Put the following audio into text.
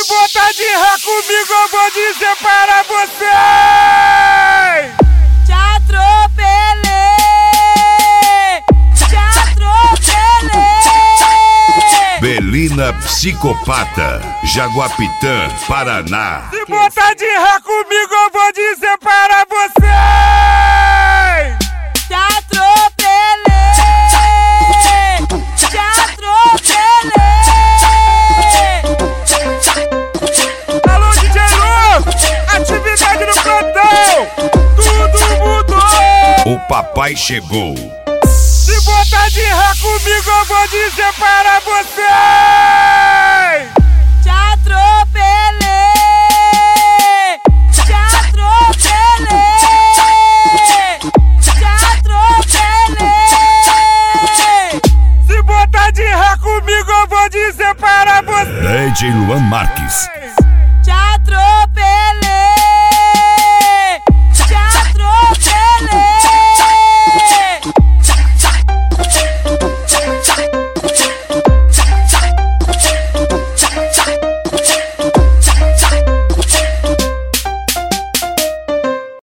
botar de ré comigo, eu vou dizer para vocês. Te atropelei, te atropelei. Belina Psicopata, Jaguapitã, Paraná. Se botar de ré comigo, eu vou dizer para vocês. Te atropelei, te atropelei. Alô, DJ Lu, atividade no plantão, tudo mudou. O papai chegou. Se botar de ré comigo, eu vou dizer para vocês. Te atropelei, te atropelei, te atropelei. Se botar de ré comigo, eu vou dizer para vocês. DJ Luan Marques.